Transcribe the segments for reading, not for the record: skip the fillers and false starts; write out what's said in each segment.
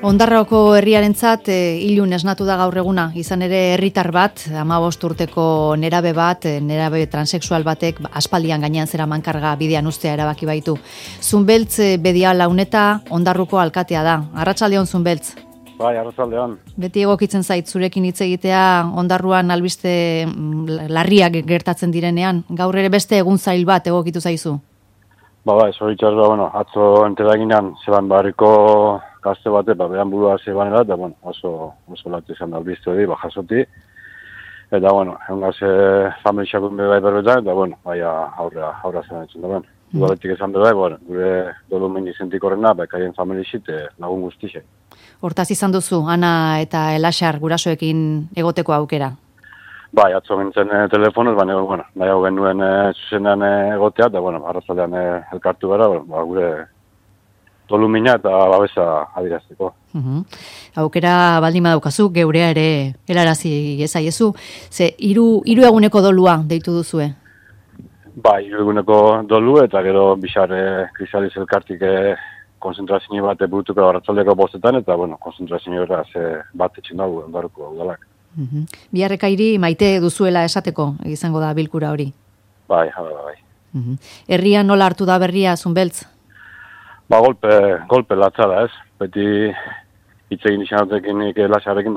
Ondarroako herriarentzat ilun esnatu da gaur eguna, izan ere herritar bat, 15 urteko nerabe bat, nerabe transexual batek aspaldian gainean zeraman karga bidean ustea erabaki baitu. Zunbeltz Bedia Launeta Ondarruko alkatea da. Arratsaldeon Zunbeltz. Bai, arratsaldeon. Beti egokitzen zait zurekin hitz egitea Ondarruan albiste larriak gertatzen direnean. Gaur ere beste egun zail bat egokitu zaizu. Bai, zoritxarra, atzo enteraginan zeban barriko gazte bate, behan burua zebanera, eta, oso latu izan da albiste hori, jasoti. Eta, egun gaze familixakun bai berbetan, eta, aurra zen etzen da, Udaletik esan bai, gure dolumen izentik horrena, kaien familixit lagun guztixek. Hortaz izan duzu, Ana eta Elaxar gurasoekin egoteko aukera? Bai, atzo gintzen telefonoz, nahi hau genuen zuzenean egotea, eta, arratzalean elkartu gara, gure dolumina eta babesa adirazteko. Aukera baldin badaukazu, geurea ere helarazi ezaiezu. Ze, hiru eguneko dolua deitu duzue? Bai, 3 eguneko dolu, eta gero bixar Krisaliz elkartik konzentrazio bat burutuko arratzaldeko 5:00, eta, konzentrazio bat etxin dago Ondarruko udalak. Biharrekairi maite duzuela esateko izango da bilkura hori? Bai. Herria nola hartu da berria, Zunbeltz? Golpe latza da, ez? Beti hitzegin izanatekin Elaxarrekin,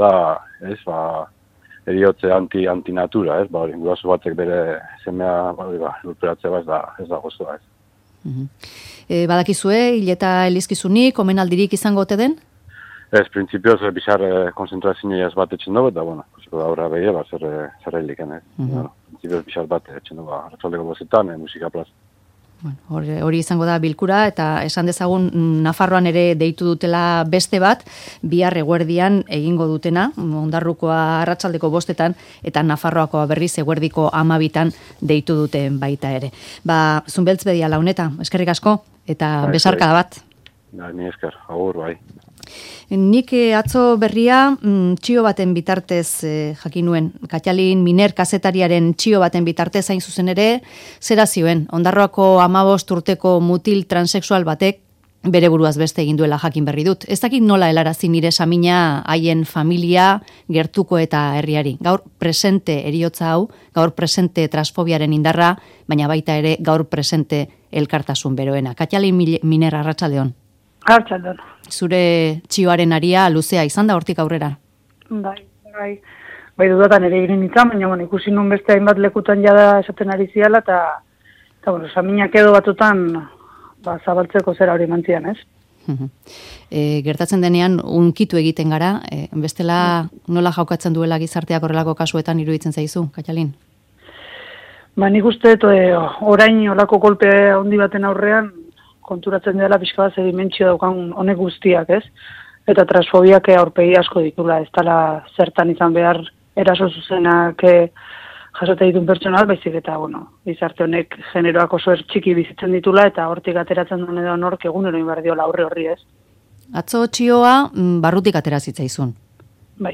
eriotze antinatura, ez? Guraso batek bere semea lurperatzea ez da gozoa, ez? Badakizue, hil eta elizkizunik, omenaldirik izango ote den? Ez, printzipioz, bizar konzentrazioa bat etxen dugu, eta, kusiko da horra behia, zer hiliken, ez? Printzipioz, bizar bat etxen dugu, arratzaldeko 5:00, musika plaza. Hori izango da bilkura, eta esan dezagun Nafarroan ere deitu dutela beste bat, bihar eguerdian egingo dutena, Ondarrukoa arratsaldeko 5:00, eta Nafarroakoa berriz eguerdiko 12:00 deitu duten baita ere. Zunbeltz Bedia Launeta, eskerrik asko, eta besarkada bat. Ni esker, agur, bai. Nik atzo berria txio baten bitartez jakin nuen. Katxalin Miner kazetariaren txio baten bitartez hain zuzen ere, zera zioen, Ondarroako 15 urteko mutil transexual batek bere buruaz beste egin duela jakin berri dut. Ez dakit nola helarazi nire samina haien familia, gertuko eta herriari. Gaur presente eriotza hau, gaur presente transfobiaren indarra, baina baita ere gaur presente elkartasun beroena. Katxalin Miner, arratsaldeon. Arratsaldeon. Zure txioaren aria luzea izan da hortik aurrera? Bai dudatan ere egin nintzen, baina ikusi nun beste hainbat lekutan jada esaten ari ziala, eta saminak edo batutan zabaltzeko zera hori mantzian, ez? Gertatzen denean unkitu egiten gara, bestela nola jaukatzen duela gizarteak horrelako kasuetan iruditzen zaizu, Katxalin? Nik uste, orain olako kolpe handi baten aurrean, konturatzen dela pixka bat dimentsio daukan honek guztiak, ez? Eta transfobiak aurpegi asko ditula, ez dela zertan izan behar eraso zuzenak jasote ditun pertsonal, baizik eta, gizarte honek generoak oso txiki bizitzen ditula, eta hortik ateratzen duen edo nork egunero inbar diola horri, ez? Atzo txioa barrutik atera zitzaizun. Bai,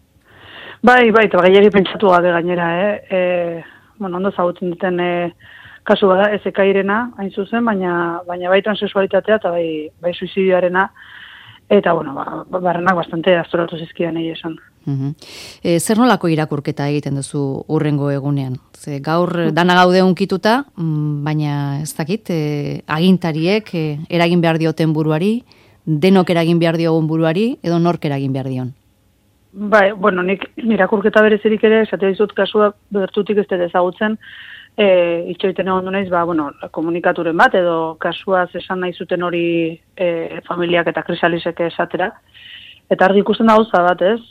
eta gehiagi pentsatu gabe gainera, ondo zagutzen duten kasu bada, ez ekairena, hain zuzen, baina bai transexualitatea eta bai suizidioarena, eta, barrenak bastante astoratu zizkidan egin esan. Zer nolako irakurketa egiten duzu urrengo egunean? Gaur dana gaude unkituta, baina ez dakit, agintariek eragin behar dioten buruari, denok eragin behar diogun buruari, edo nork eragin behar dion? Bai, nik irakurketa berezirik ere, esate dizut kasua bertutik ez dut ezagutzen, itxoiten egon du naiz, komunikaturen bat, edo kasuaz esan nahi zuten hori familiak eta Krisalisek esatera. Eta argi ikusten da gauza bat, ez?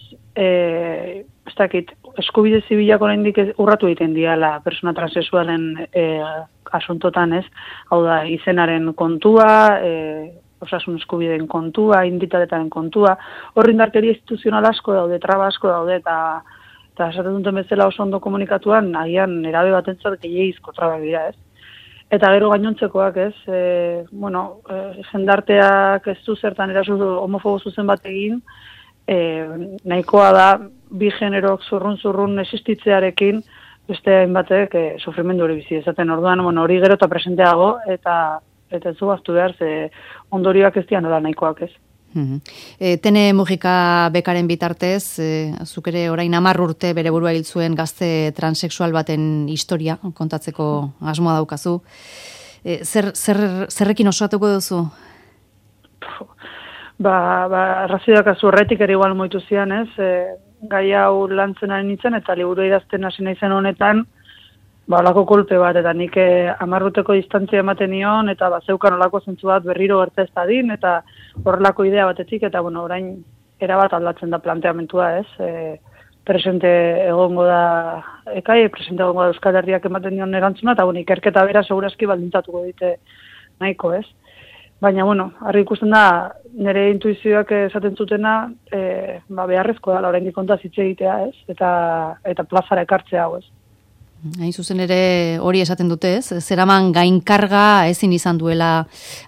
Ez dakit, eskubide zibilak oraindik urratu egiten diala persona transexualen asuntotan, ez? Hau da, izenaren kontua, osasun eskubideen kontua, inditataren kontua, horri indarkeria instituzional asko daude, traba asko daude, eta esaten duten bezala oso ondo komunikatuan, agian erabe batentzat gehiagizko trabak dira, ez? Eta gero gainontzekoak, ez? Jendarteak ez du zertan eraso homofobo zuzen bat egin, nahikoa da bi generok zurrun existitzearekin beste hainbatek sufrimendu hori bizi ezaten. Orduan, hori gero eta presenteago, eta ez du hartu behar, ze ondorioak ez dian nola nahikoak, ez? Tene Mujika bekaren bitartez, zuk ere orain 10 urte bere burua hil zuen gazte transexual baten historia kontatzeko asmoa daukazu. Zerrekin osatuko duzu? Arrazioak azurretik ere igual moitu zian, ez? Gai hau lantzen ari nintzen, eta liburu idazten hasi naizen honetan, olako kolpe bat, eta nik 10 urteko distantzia ematen nion, eta zeukan olako zentzu bat berriro gerta ez dadin, eta horrelako idea batetik, eta orain erabat aldatzen da planteamentua, ez? Presente egongo da ekai, presente egongo da Euskal Herriak ematen dion erantzuna, eta ikerketa bera segurazki baldintzatuko dite nahiko, ez? Baina, harri ikusten da, nire intuizioak esaten zutena, beharrezko da, oraindik kontaz hitz egitea, ez? Eta plazara ekartzea hau, ez? Hain zuzen ere hori esaten dute, ez? Zeraman gainkarga ezin izan duela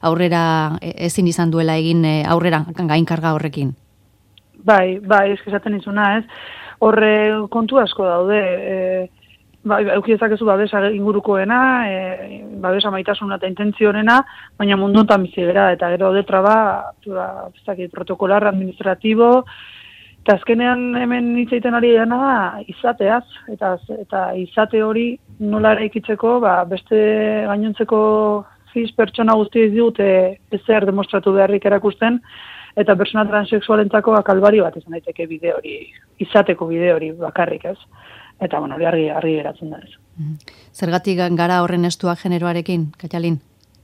egin aurrera gainkarga horrekin. Bai, esaten izuna, ez? Horre kontu asko daude, euki ezakezu babesa ingurukoena, babesa maitasuna eta intentzionena, baina mundu honetan bizi gara, eta gero detraba, protokolar administratibo, eta azkenean hemen hitz egiten ari dena da izateaz, eta izate hori nola eraikitzeko, beste gainontzeko pertsona guztiez dute ezer demostratu beharrik erakusten, eta pertsona transexualentzako kalbari bat izan daiteke bide hori, izateko bide hori bakarrik, ez? Eta, hori argi geratzen da, ez. Zergatik gara horren estuak generoarekin, Katalin?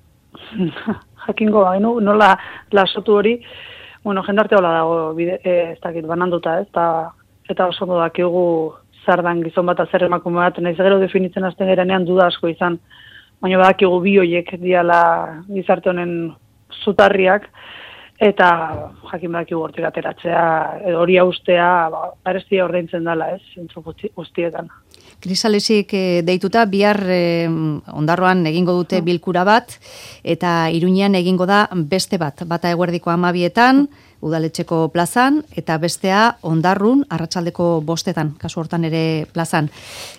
Jakingo, nola lasotu hori, jendarte hola dago, ez dakit, bananduta, ez? Eta oso ondo dakigu zardan gizon bat zer emakume bat, nahiz gero definitzen azten gerenean duda asko izan, baina badakigu bi horiek diala gizarte honen zutarriak, eta jakin badakigu hortik ateratzea, hori haustea, arestia ordaintzen dela, ez, zentzu guztietan. Krisalesik deituta, bihar Ondarroan egingo dute bilkura bat, eta Iruñean egingo da beste bat, bata eguerdiko 12etan, udaletxeko plazan, eta bestea Ondarrun, arratsaldeko 5etan, kasu hortan ere plazan.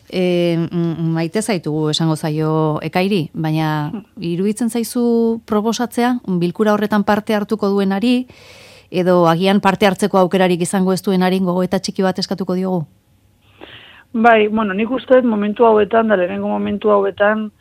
Maite zaitugu esango zaio Ekairi, baina iruditzen zaizu proposatzea, bilkura horretan parte hartuko duenari, edo agian parte hartzeko aukerarik izango ez duenari gogoeta txiki bat eskatuko diogu? Bai, nik uste momentu hauetan, da lehenengo momentu hauetan,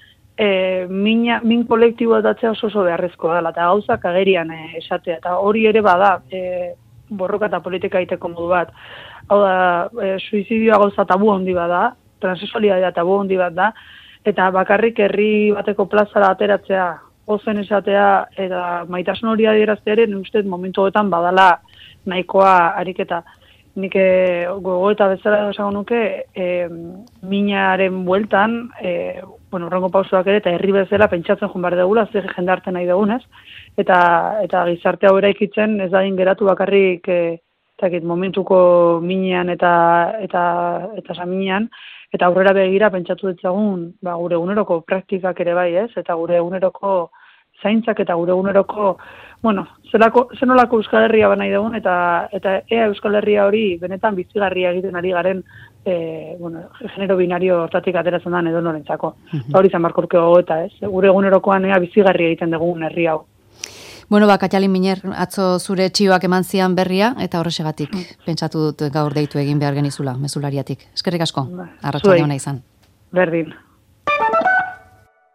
min kolektiboa datzea oso beharrezko dela, eta gauzak agerian esatea, eta hori ere bada, borroka eta politika egiteko modu bat. Hau da, suizidioa gauza tabu handi bat da, transexualitatea tabu handi bat da, eta bakarrik herri bateko plazara ateratzea, ozen esatea, eta maitasun hori adieraztea ere, nik uste momentu hauetan badala nahikoa ariketa. Nik gogoeta bezala esango nuke, minaren bueltan, urrengo pausoak ere, eta herri bezala pentsatzen joan behar dugula, zer jendartzen nahi dugunez, eta gizarte hau eraikitzen ez dadin geratu bakarrik momentuko minean eta saminean, eta aurrera begira pentsatu ditzagun gure eguneroko praktikak ere bai, ez? Eta gure eguneroko zaintzak eta gure eguneroko, zenolako Euskal Herria nahi dugun, eta ea Euskal Herria hori benetan bizigarria egiten ari garen, genero binario hortatik ateratzen da edo norentzako. Hori izan barko urke gogoeta, ez? Gure egunerokoan ea bizigarria egiten dugun herri hau. Katalin Miner, atzo zure txioak eman zian berria, eta horrexegatik pentsatu dut gaur deitu egin behar genizula, mezulariatik. Eskerrik asko, arratsalde ona izan. Berdin.